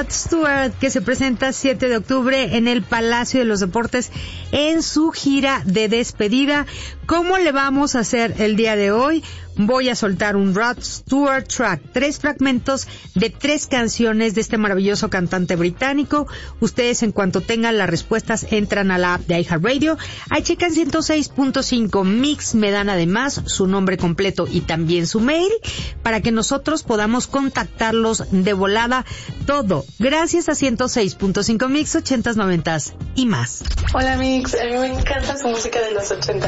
Rod Stewart, que se presenta 7 de octubre en el Palacio de los Deportes en su gira de despedida. ¿Cómo le vamos a hacer el día de hoy? Voy a soltar un Rod Stewart track, 3 fragmentos de 3 canciones de este maravilloso cantante británico. Ustedes, en cuanto tengan las respuestas, entran a la app de iHeartRadio. Ahí checan 106.5 Mix, me dan además su nombre completo y también su mail para que nosotros podamos contactarlos de volada. Todo gracias a 106.5 Mix, 80s, 90s y más. Hola Mix, a mí me encanta su música de los 80.